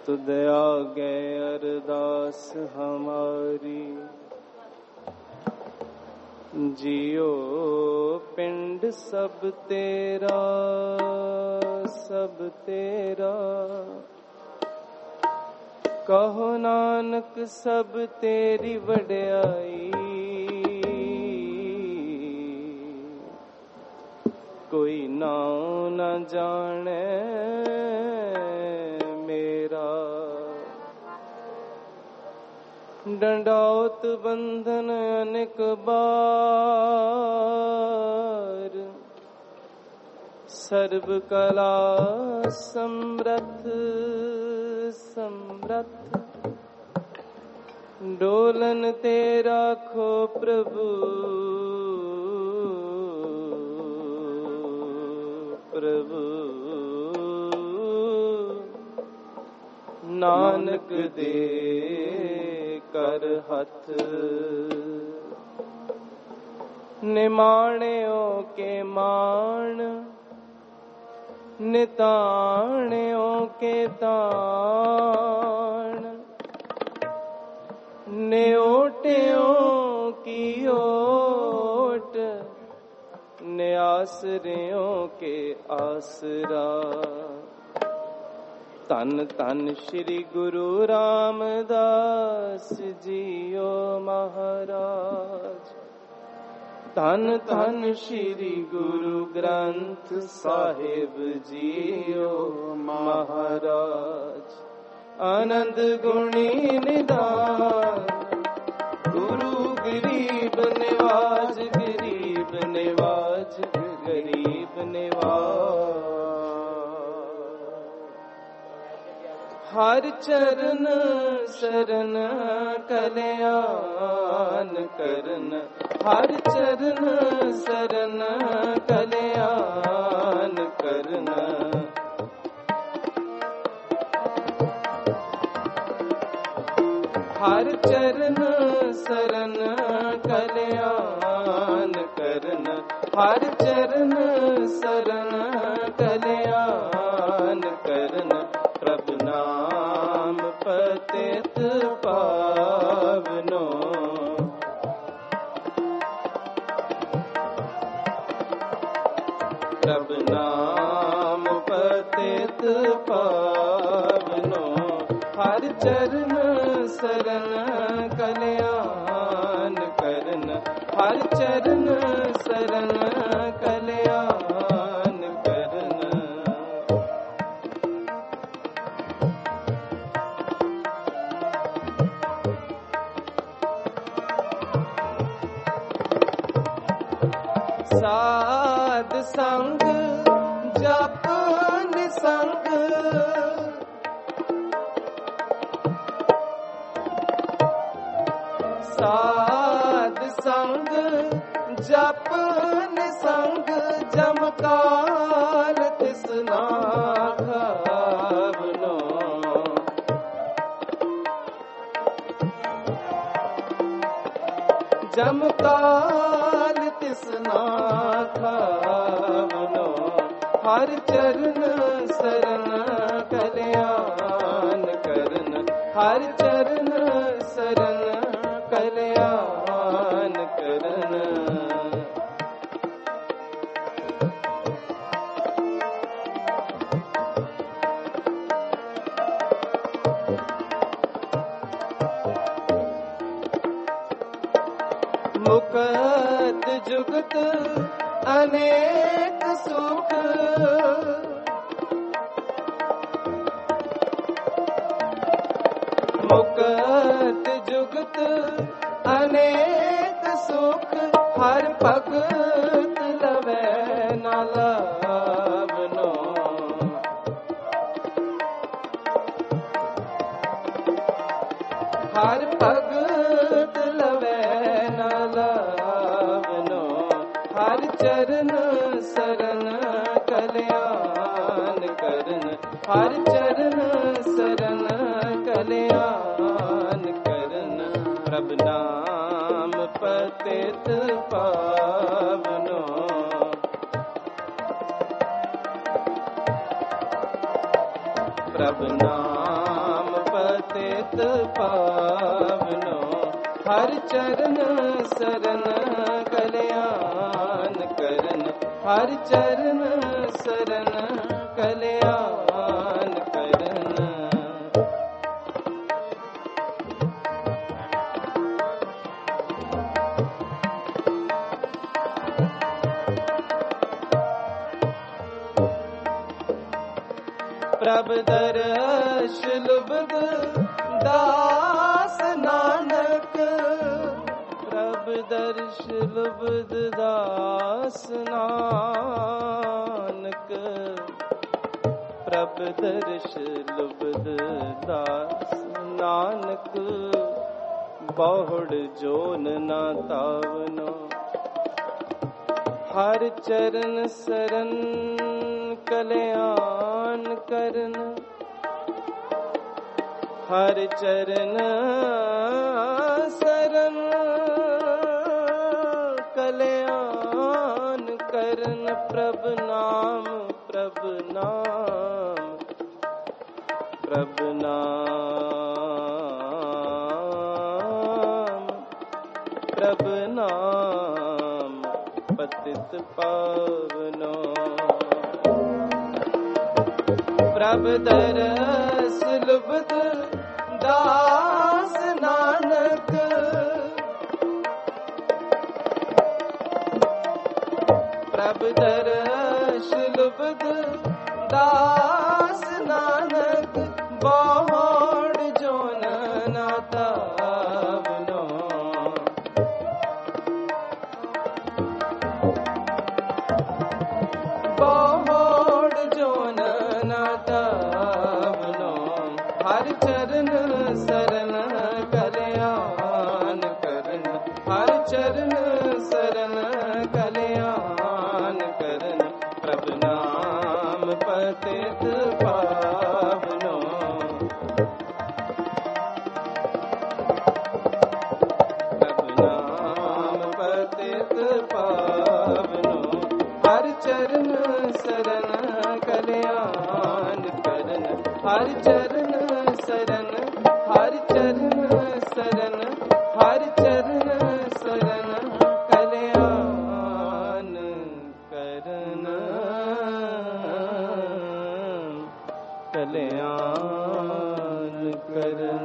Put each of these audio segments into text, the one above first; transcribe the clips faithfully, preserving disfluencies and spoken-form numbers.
तुद आगे अरदास हमारी, जियो पिंड सब तेरा सब तेरा। कहो नानक सब तेरी वड्याई, कोई नाम न जाने मेरा। डंडाओत बंधन अनेक बार, सर्व कला समरथ समरथ। डोलन तेरा खो प्रभु प्रभु। नानक दे कर हथ, निमाण्यो के मान, निताण्यो के ताण। न्योट्यो की ओट, न्यासरियों के आसरा। तन तन श्री गुरु रामदास जियो महाराज। तन तन श्री गुरु ग्रंथ साहिब जियो महाराज। आनंद गुणी निदान, गुरु गरीब निवाज गरीब निवाज गरीब निवाज। हर चरण शरण कल्याण करन, हर चरण शरण कल्याण करन। हर चरण शरण कल्याण करन, हर चरण शरण कल्याण करन। प्रभु नाम पतित पावनो, प्रभु नाम पतित पावनो। हर चरण शरण कल्याण करन, हर चरण शरण कल्याण करन। साध संग जप निसंग, साध संग जप निसंग। जम काल तिसना खावनो, जम काल तिसना खावनो। हर चरण शरण कल्याण करन, हर चरण शरण कल्याण करन। मुक्त जुगत अनेक सुख, मुक्त जुगत अनेक सुख। हर भगत लवै न लावनो, हर भगत लवै न लावनो। हर चरण शरण कल्याण करन, हर चरण शरण कल्याण करन। प्रभु नाम पतित पावनो, प्रभु नाम पावनो हर चरण शरण कल्याण करन हर चरण शरण कल्याण करन प्रभ दर्श लुब्ध दास नानक प्रभ दर्श लुब्ध दास नानक प्रभ दर्श लुब्ध दास नानक बहुड़ जोन ना तावनो हर चरण शरण कल्याण करन हर चरण शरण कल्याण करन प्रभ नाम प्रभ नाम प्रभ नाम प्रभ नाम पतित पावनो प्रभ दरस लुब्ध दास नानक प्रभ दरस लुब्ध दास नानक बहुड़ जोन ना तावनो बहुड़ जोन ना तावनो हर चरण शरण कल्याण करन हर चरण शरण कल्याण करन प्रभ नाम पतित पावनो प्रभ नाम पतित पावनो हर चरण शरण कल्याण करन हर चरण शरण हर चरण शरण हर चरण शरण कल्याण करन कल्याण करन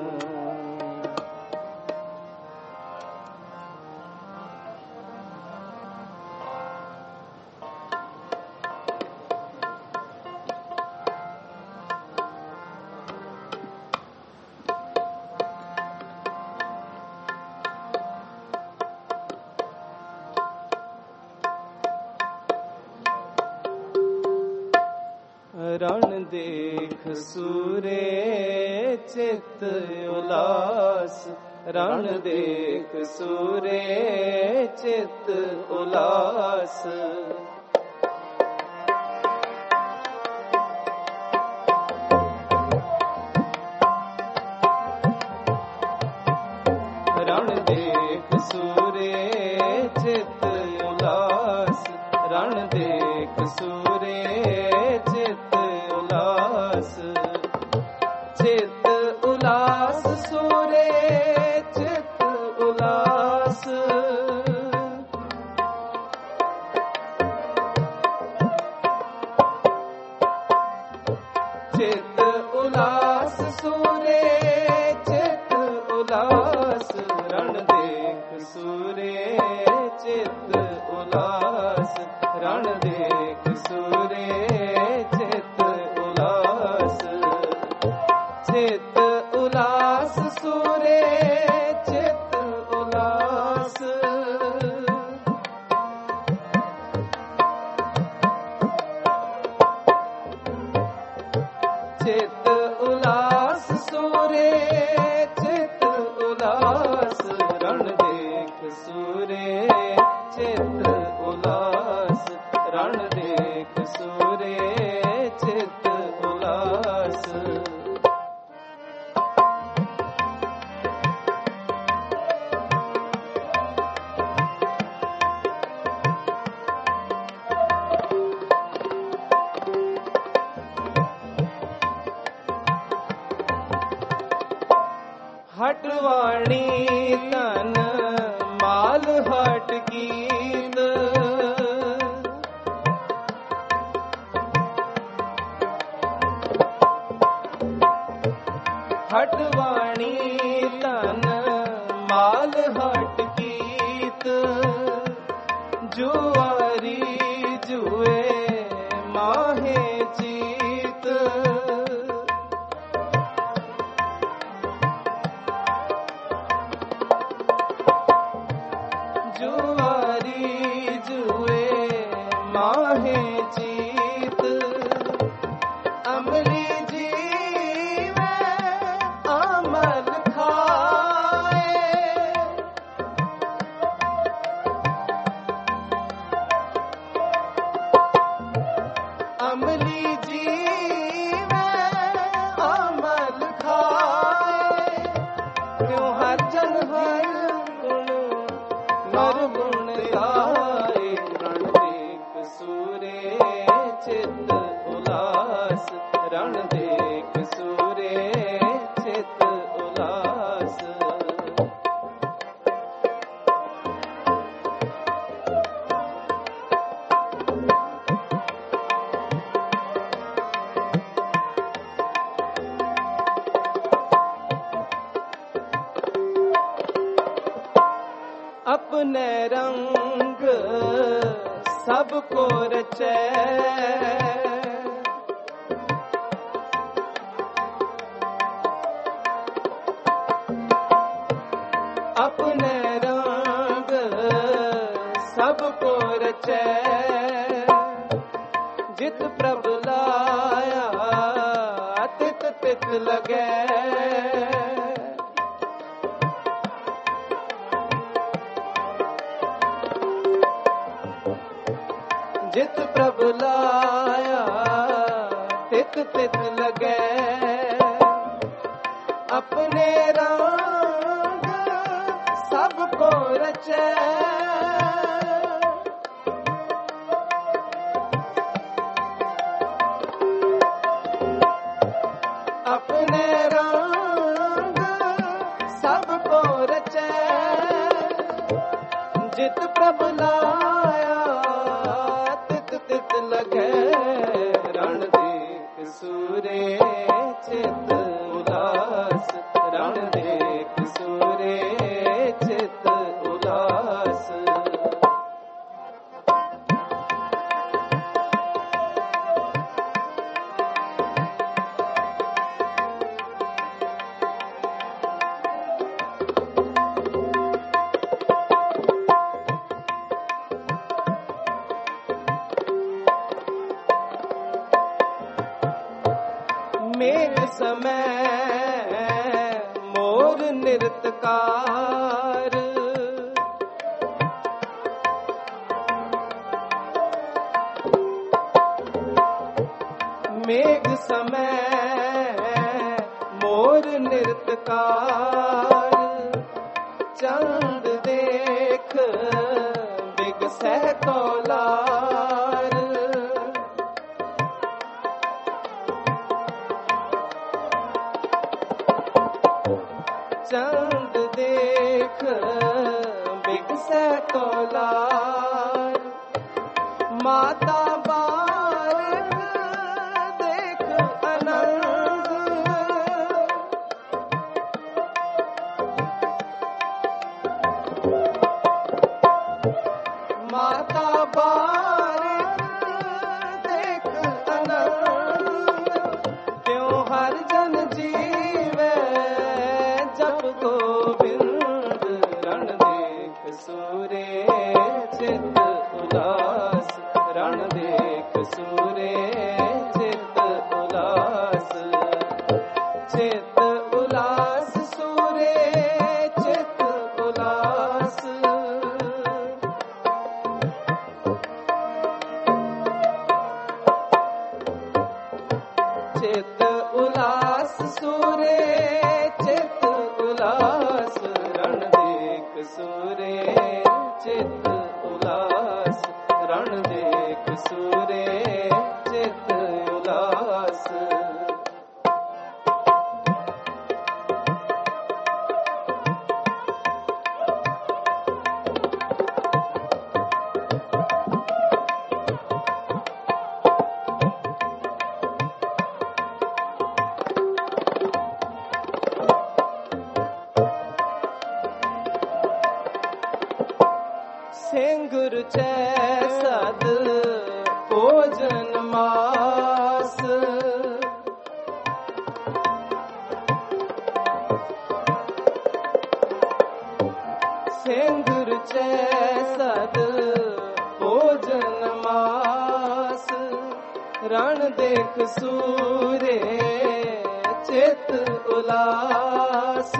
रण देख सूरे चित उलास रण देख सूरे चित उलास रण देख सूरे चित उलास रण देख सूरे चित उलास चित उलास सूरे चित उलास चित उलास सूरे चित उलास रण देख सूरे चित उलास रण देख सूरे चित उलास चित उलास सूरे चित उलास चित उलास सूरे चित उलास रण देख सूरे चित उलास रण देख सूरे चित उलास हटवाणी तन माल हट गीत हटवाणी तन माल हट गीत जुआरी जुए माहे जीत जुआरी जुए माहे जीत अमली जीवे अमल खाए अमली जीवे अमल खाए क्यों हर जन हर गुण हर गुण आए रण देख सूरे चित उलास रण देख सूरे चित उलास अपने रंग सबको रचे अपने रंग सबको रचे जित प्रभु लाया तित तित लगे जित प्रभु लाया तित तित लगे अपने रंग सबको रचे अपने रंग सबको रचे जित प्रभु लाया तित लगे रण देख सूरे चित उलास रण देख सूरे चित उलास मेघ समय मोर नृत्यकार मेघ समय मोर नृत्यकार चंद देख बिगसै कौलार चंद देख बिगसै कौलार माता बारिक देख आनंद माता बारिक देख आनंद त्यों हर जन जीवे जब गोविंद रण देख सूरे चित उलास रण देख सूरे चित उलास चित उलास सूरे चित उलास चित उलास सूरे चित उलास रण देख सूरे चित उलास रण देख सूरे चित उलास चै सद भोजन मास सिंदूर चै सद भोजन मास रण देख सूरे चित उलास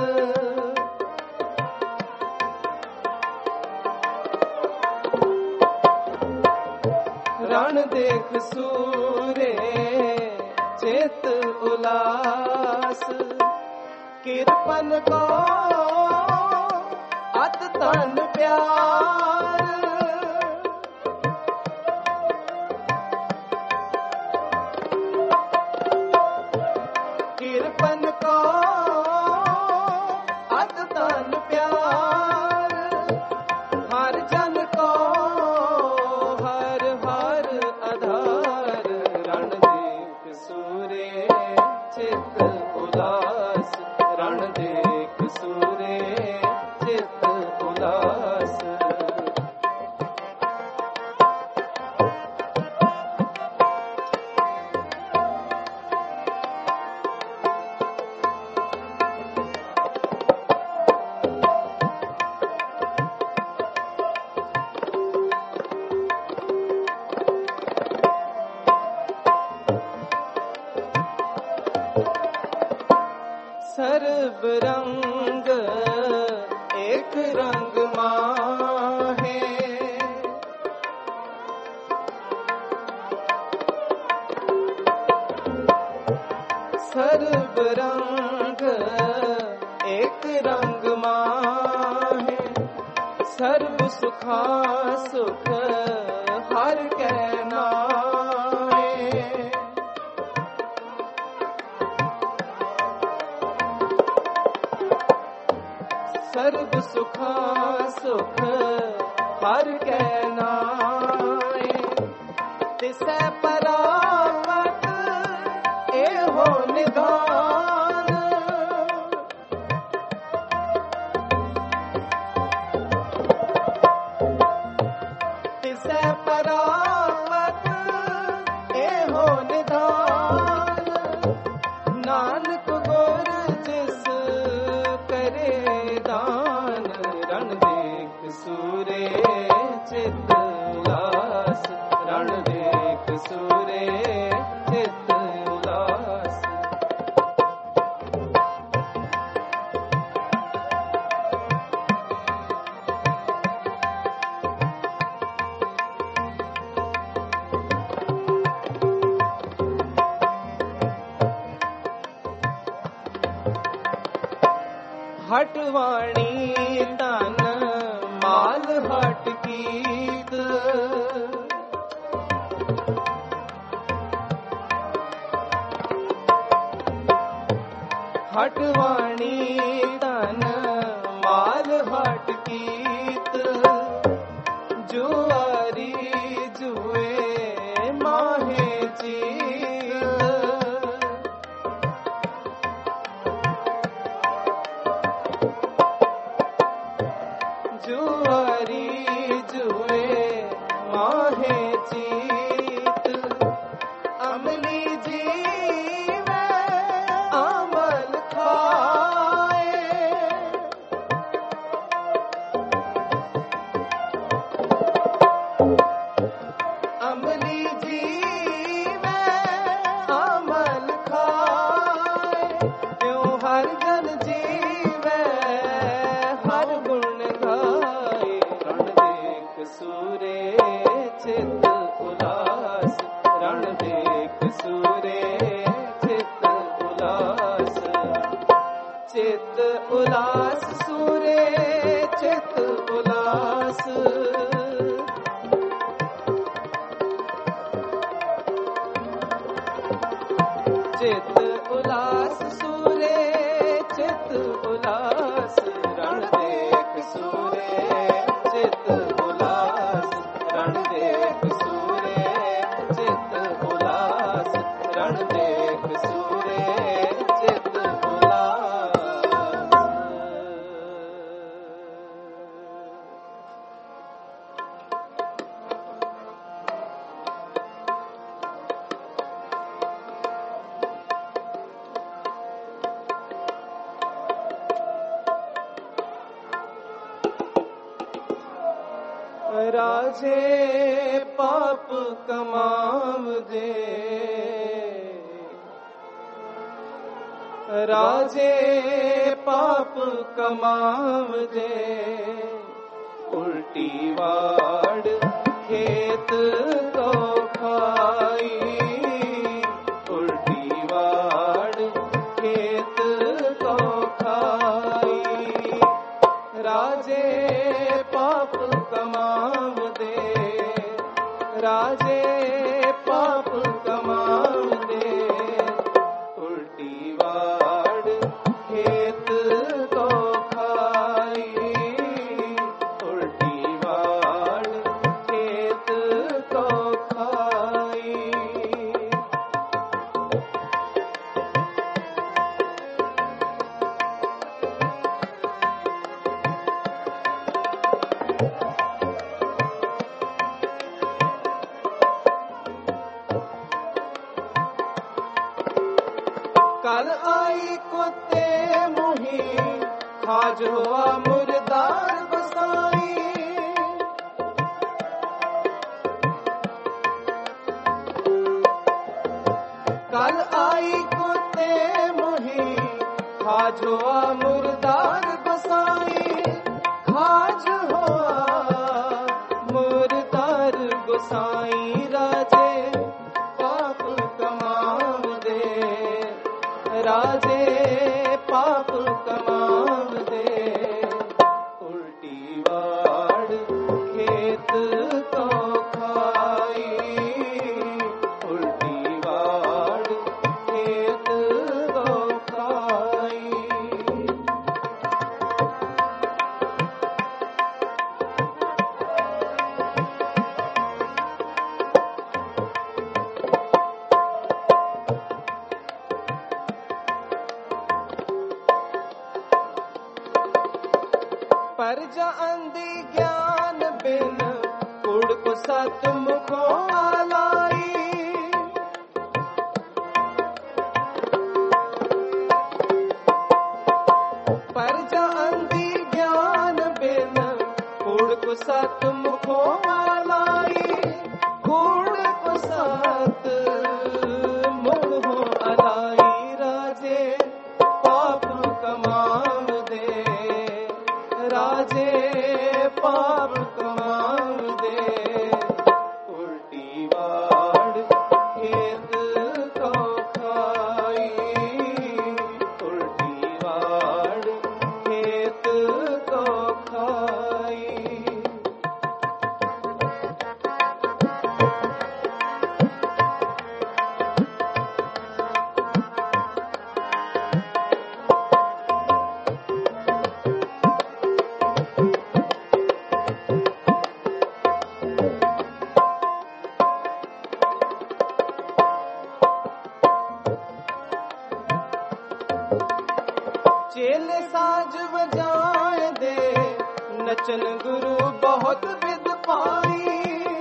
रण देख सूरे चित उलास किरपन को अत तन प्यार किरपन को अत तन प्यार हर जन को हर हर आधार रण देख सूरे चित उलास रण देख सूरे चित उलास सर्व रंग एक रंग माहे सर्व रंग एक रंग माहे सर्व सुखा सुख हर कै नाहे सर्व सुखा सुख हर कै नाए तिसै परावत एहो निधान तिसै परावत एहो निधान नानक गुर जिस करे दान रण देख सूरे चित उलास रण देख सूरे चित उलास हटवाणी तन माल हट कीत हटवाणी तन माल हट कीत जुआरी जुए माहे जीत जुआरी जुए माहे चीत अमली जीवे अमल खाए अमली जीवे अमल खाए त्यों हर जन जीवे हर गुण गाए रण देख सूरे चित उलास रण देख सूरे चित उलास चित उलास सूरे चित उलास चित उलास सूरे चित उलास रण देख सूरे चित उलास रण देख सूरे चित उलास रण देख सूरे चित उलास राजे पाप कमाव दे, राजे पाप कमाव दे, उल्टी वाड़ खेत को खाई, उल्टी वाड़ खेत को खाई, राजे पाप कमाव दे, राजे पाप कमाव दे, उल्टी वाड़ खेत को खाई, उल्टी वाड़ खेत को खाई। कल आई कुत्ते मुही, खाज हुआ मुर्दार बसाई, कल आई कुत्ते मुही, खाज हुआ मुर्दार बसाई, खाज हुआ मुर्दार गुसाई, राजे पाप कमाव दे, राजे पाप कमाव दे, उल्टी वाड़ खेत को खाई, उल्टी वाड़ खेत को खाई। परजा अंधी ज्ञान बिन, कुड़ को सत मुखों आलाई, परजा अंधी ज्ञान बिन, कुड़ को सत मुखों आलाई, कुड़ को सत मुखों आलाई, राजे पाप कमाव दे, राजे पाप कमाव दे, उल्टी वाड़ खेत को खाई, उल्टी वाड़ खेत को खाई। चेले साज बजाए दे, नचन गुरु बहुत विद पाई,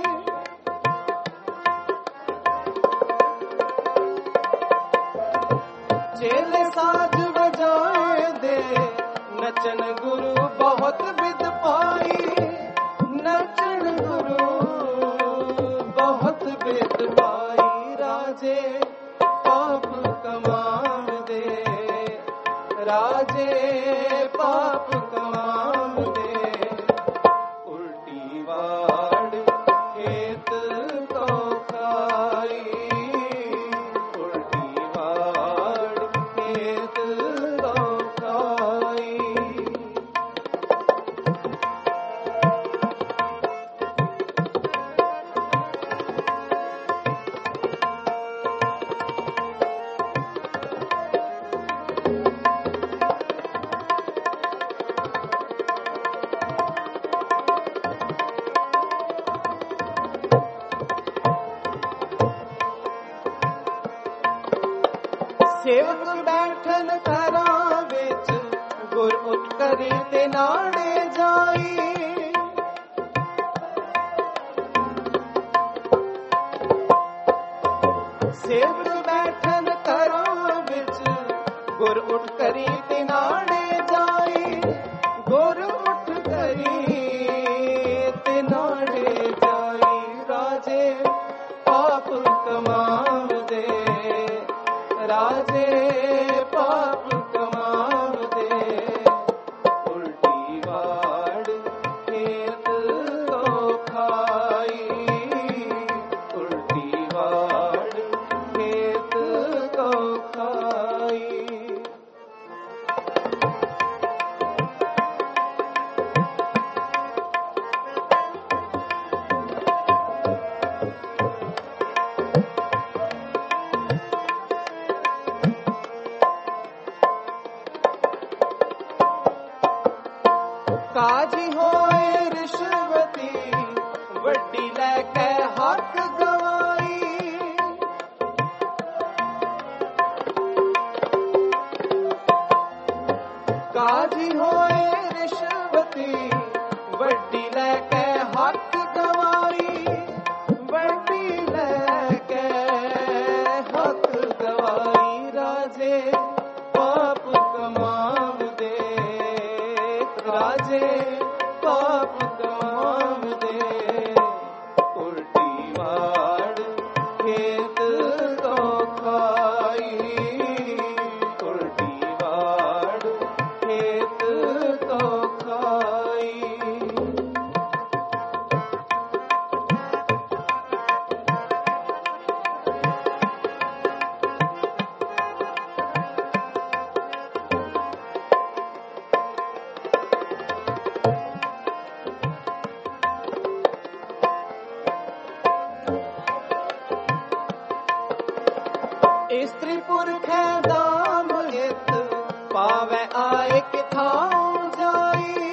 चेले साज बजाए दे, नचन गुरु बहुत विद पाई, नचन गुरु बहुत विद पाई, राजे पाप कमाव दे, राजे पाप कमाव दे, उल्टी वाड़ खेत को खाई, उल्टी वाड़ खेत को खाई। सेवक बैठन घरां विच, गुर उठ करी ते नाड़े जाई, सेवक बैठन घरां विच, गुर उठ करी ते नाड़े जाई, गुर उठ करी ते नाड़े राजे पाप कमावदे उल्टी वाड़ खेत को खाई उल्टी वाड़ खेत को खाई। काजी होए रिश्वती वड्डी लैके हक गवाई काजी होए रिश्वती वड्डी लैके हक गवाई वड्डी लैके हक गवाई राजे पाप कमावदे राजे पाप कमावदे उल्टी वाड़ खेत को खाई उल्टी वाड़ खेत को खाई। स्त्री पुरख दाम हित पावे आए किथां जाई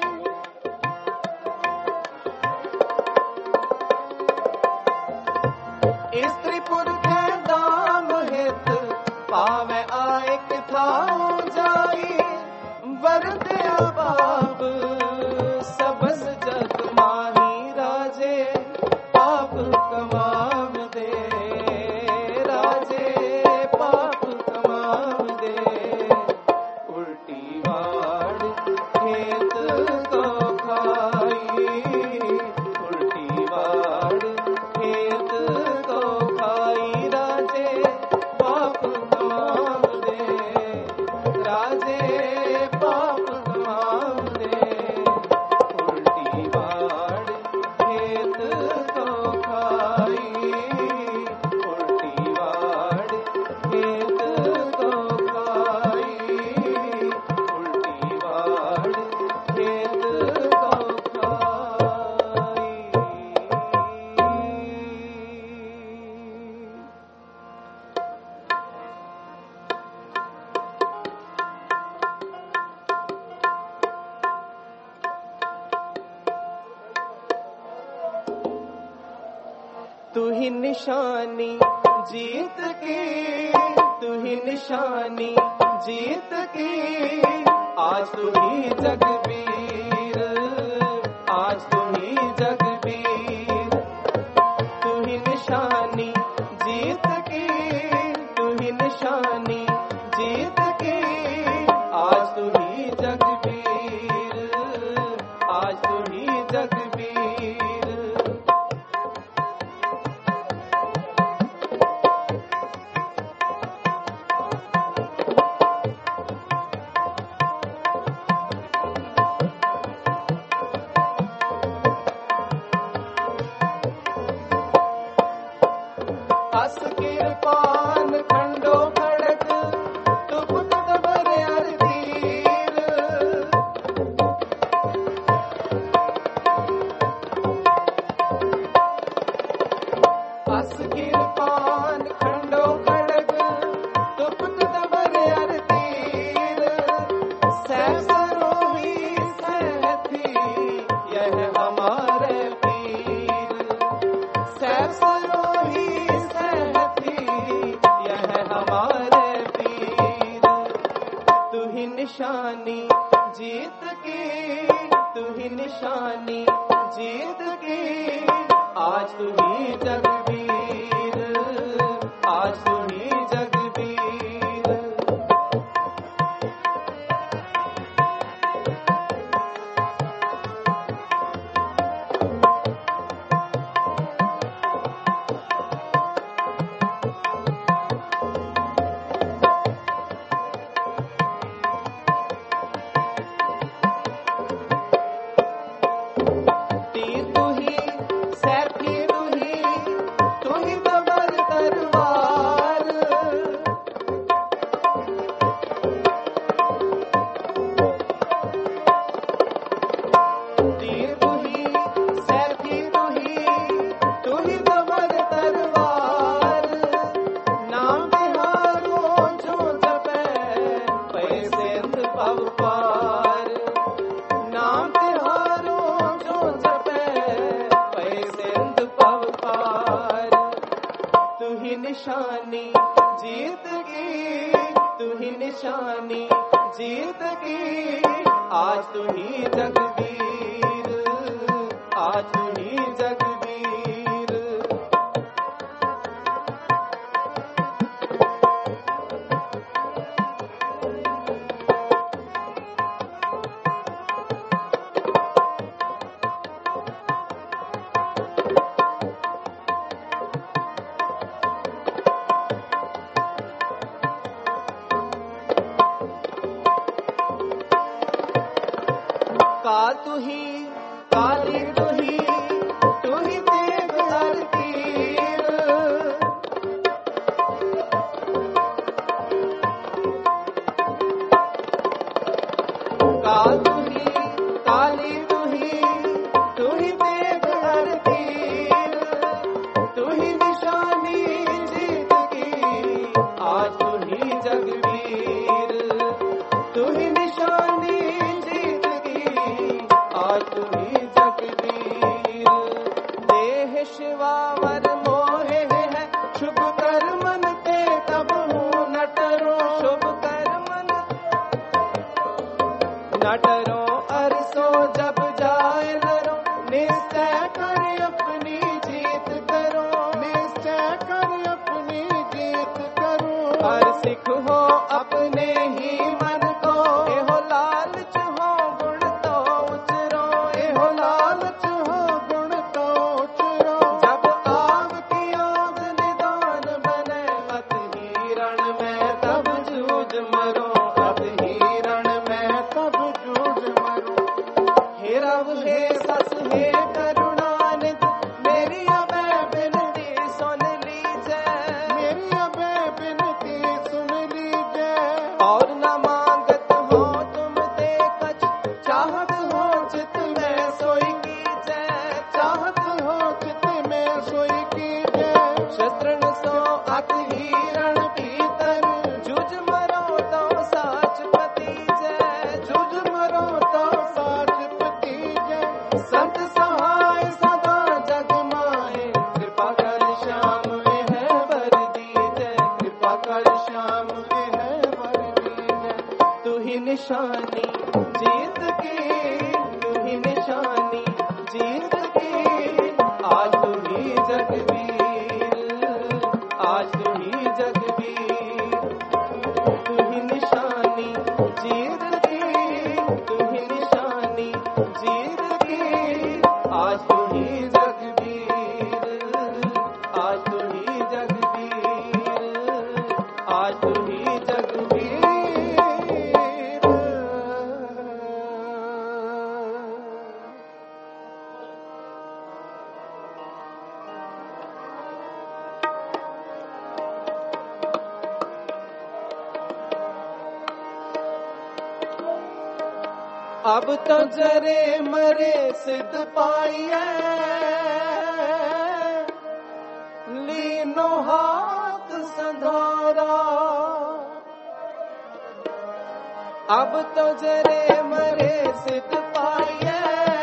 स्त्री पुरख दाम हित पावे आए किथां जाई वरदया बाब सबस जग माही राजे पाप कमावदे राजे पाप कमावदे उल्टी वाड़ खेत को खाई उल्टी वाड़ खेत को खाई राजे पाप कमावदे राजे पाप कमावदे उल्टी वाड़ खेत को खाई उल्टी वाड़ खेत को खाई उल्टी वाड़ खेत को खाई। तू ही निशानी जीत की तू ही निशानी जीत की आज तू ही जगबीर आज तू ही जगबीर तू ही निशानी जीत की तू ही निशानी जीत की आज तू ही जगबीर आज तू ही जगबीर। हस किरपान खंडो खड़क तुपुत दबर तीर हस किरपान खंडो खड़क तुपुत दबर तीर सहसरोही सहथी यह हमारे पीर सहसरोही यह हमारे पीर तू ही निशानी जीत की तू ही निशानी जीत की आज तू ही जगबीर आज तू ही जगबीर। निशानी जीत की, तू ही निशानी जीत की। आज तू ही जगवीर, आज तू ही जगवीर। काल तू ही, काली तू ही, तू ही देव हर तीर। काल तू ही, काली तू ही, तू ही देव हर तीर। तू ही निशानी जीत की, आज तू ही जगवीर। तू ही निशानी जीत की, आज तू ही जगवीर। देह शिवावर मोहे है, शुभ कर मन ते तब हूँ न डरो। शुभ कर मन न डरो, अरसो जब जाए लरो। निश्चय कर अपनी जीत करो, निश्चय कर अपनी जीत करो। हर सिख हो अपने ही मन को, एहो लालच हो गुण तो उचरो। एहो लालच हो गुण तो उचरो। जब आग की आग निदान बने, अत ही रण में तब जूझ मरो। अत ही रण में तब जूझ मरो। हे रब हे सस हे करुणानिधि, मेरी अभय बिनती सुन लीजै। मेरी अभय बिनती सुन लीजै। और न मांगत हो तुम ते कछ, चाहत हो चित में सोई कीजै। चाहत हो चित में सोई कीजै। शस्त्र सो अत ही रण भीतर, जुझ मरो तो साच पतीजै। जुझ मरो तो साच पतीजै। संत सहाय सदा जग माहे, कृपा कर श्याम है वर दीजै। कृपा कर श्याम है वर दीजै। तू ही निशानी जीत की, तू ही निशानी जीत की। आज तू ही जगवीर, आज तू ही जगवीर। तू ही निशानी जीत की, तू ही निशानी जीत की। आज तू ही जगवीर, आज तू ही जगवीर, आज तू ही जगवीर। अब तो जरे मरे सिद्ध पाइए, लीनो हाथ संधारा। अब तो जरे मरे सिद्ध पाइए,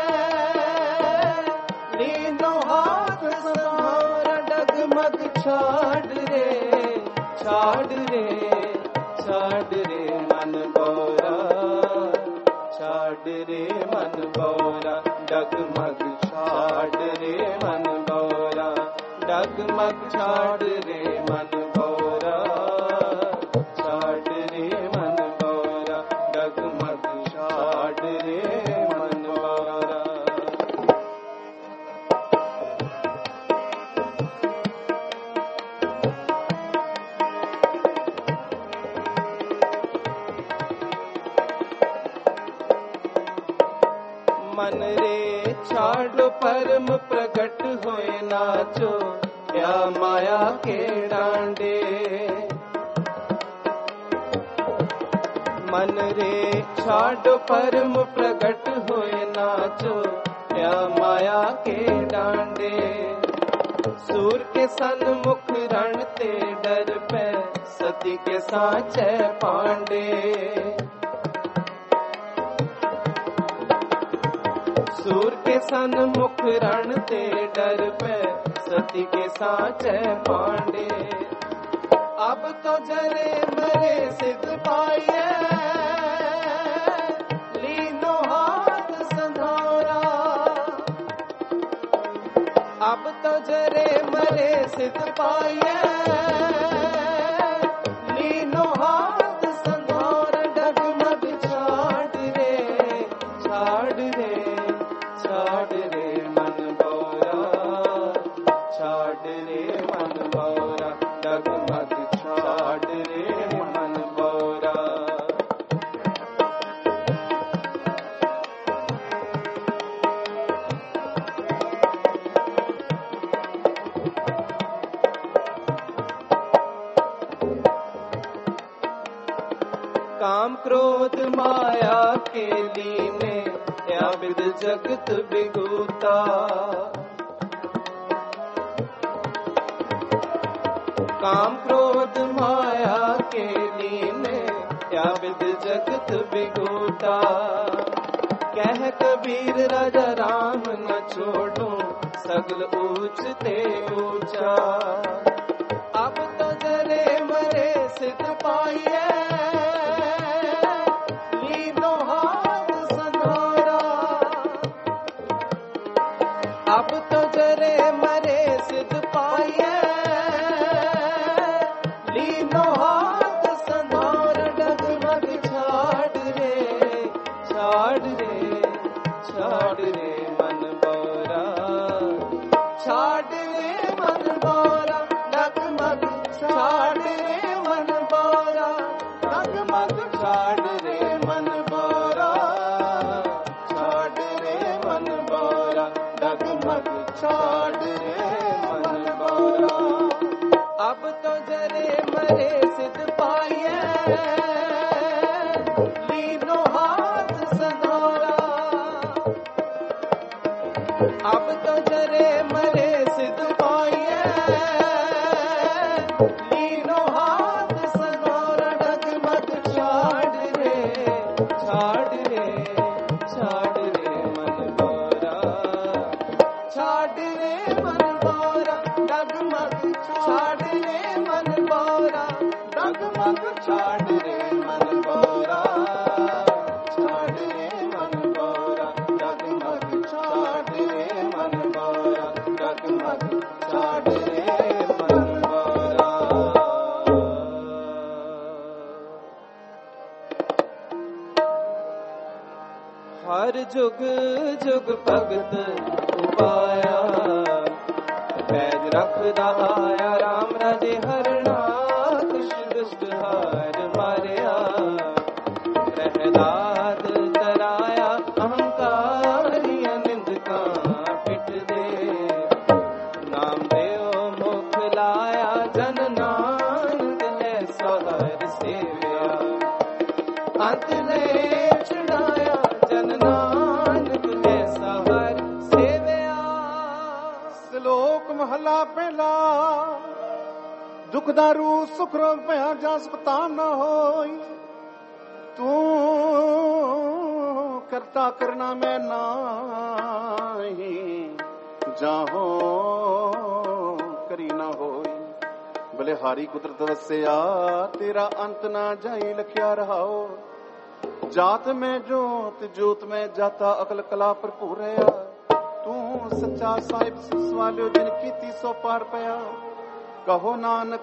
लीनो हाथ संधारा। डगमग छाड़ रे, छाड़ रे, छाड़ रे मन गौरा। छाड़ रे मन गौरा, डगमग छाड़ रे मन गौरा। डगमग छाड़ रे मन गौरा, छाड़ रे मन गौरा। डगमग छाड़ रे मन गौरा। मन रे छाड़ो परम प्रगट होए नाचो, या माया के डांडे। मन रे छाड़ो परम प्रगट होए नाचो, या माया के डांडे। सूर के सन्मुख रण ते डर पे, सती के साचे पांडे। सूर के सन्मुख रण ते डर पे, सती के साचे पांडे। अब तो जरे मरे सिद्ध पाइए लीनो हाथ संधारा। अब तो जरे मरे सिद्ध पाइए लीनो हाथ संधारा। डगमग छाड़ रे छाड़ रे छाड़ रे मन बोरा छाड़ रे मन बोरा। डगमग छाड़ रे मन बोरा। काम क्रोध माया के लीने या विद जगत बिगूता। काम क्रोध माया के लीने या विद जगत बिगूता। कह कबीर राजा राम न छोड़ो सगल ऊंच ते ऊंचा। अब तो जरे मरे सिद्ध पाइए लीनो हाथ संधारा। अब तो जरे मरे सिद्ध पाइए लीनो हाथ संधारा। डगमग छाड़ रे छाड़ रे छाड़ रे मन बोरा छाड़ रे मन बोरा। डगमग छाड़ रे मन बोरा डगमग छाड़ रे मन बोरा छाड़ रे मन बोरा डगमग छाड़ रे मन बोरा। अब तो जरे मरे सिद्ध पाइए लीनो हाथ संधारा। अब तो जरे मरे सिद्ध पाइए लीनो हाथ संधारा। डगमग छाड़ रे छाड़ रे छाड़ रे मन बोरा छाड़ रे मन बोरा। डगमग छाड़ रे मन बोरा डगमग छाड़ रे मन बोरा छाड़ रे मन बोरा डगमग छाड़ रे मन बोरा डगमग छाड़ रे मन बोरा। हर जुग जुग भगत उपाया पैज रखदा आया। राम राजे हरना दुष्ट दुष्ट हार मारिया। प्रहलाद तराया अहंकारिया निंदका पिट दे। नाम देव मुख लाया जन नानक है सहार सेव्या। अंत ले छुड़ाया जन नानक है सहार सेव्या। श्लोक महला पहला। दुख दारू सुख रोग पया जास पता न होई। तू करता करना मैं नाही जाहो करी ना होई। बलिहारी कुदरत वस्या तेरा अंत ना जाई लखिया रहाओ। जात में जोत जोत में जाता अकल कला भरपूर है। तू सच्चा साहिब सवालियो जिन कीती सो पार पया। कहो नानक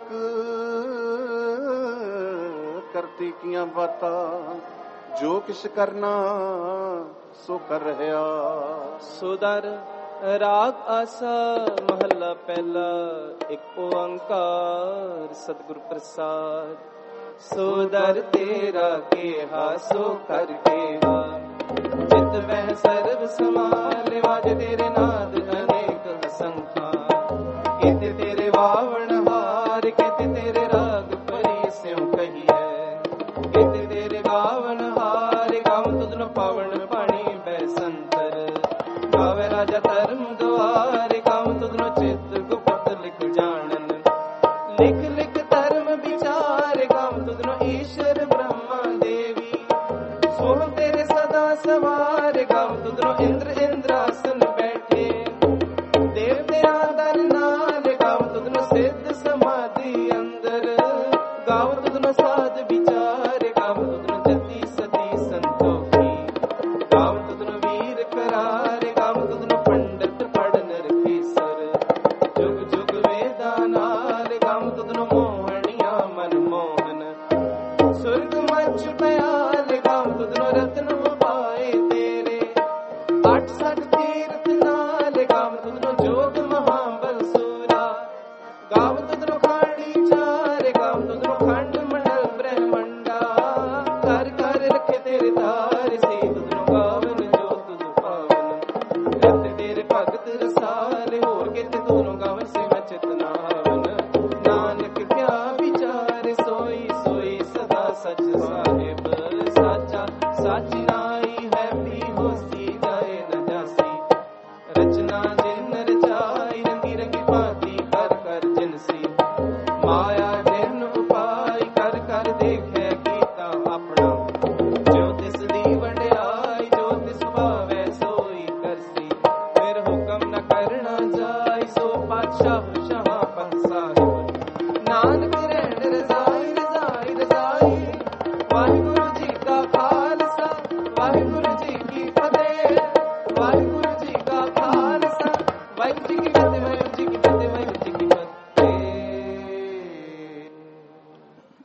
करती किया बाता जो किश करना सो कर रहा। सुदर राग आसा महला पहला। एक ओंकार सतगुर प्रसाद। सुदर तेरा केहा सो कर केहा। चित वह सर्व समाल वाज तेरे नाद अनेक असंख्या। कित तेरे वावण हार कित तेरे राग परी स्यों कहिए। कित तेरे गावन हार गाँव तुधन पावन पानी बैसंतर। गावे राजा धर्म द्वार गाँव तुधन चित गुप्त लिख जानन। लिख लिख धर्म विचार गाँव तुधन ईश्वर ब्रह्मा देवी। सोह तेरे सदा सवार गाँव तुधनो इंद्र इंद्रासन बैठे। देव तेरा दर नाल गाँव तुधनो सिद्ध समाधि अंदर। मुछ पयाल गाम तुधनो रत्न पाए तेरे आठ सठ तीर्थ नाल गाम तुधनो जोग महाबल सूरा गाम तुधनो खाड़ी चार गाम तुधनो खंड मंडल ब्रह्मंडा कर कर रखे तेरे तार से तुधनो गावन जो तुझ पावन रत तेरे भगत रसाल होर के ते दोनों गावन से मचत नावन नानक क्या विचार सोई सोई सदा सच साहिब साचा साची नाई है भी होसी जाए न जासी रचना जिन रचाई रंगी रंगी भांति कर कर जिनसी माया जिन उपाय कर कर देखे कीता अपना जो तिस दी वंडियाई जो तिस भावे सोई करसी फिर हुक्म न करना जाय सो पातशाह शाह पत साहिब नानक रहन रजाई रजाई रजाई वाहिगुरु जी का खालसा वाहिगुरु जी की फतेह वाहिगुरु जी का खालसा वाहिगुरु जी की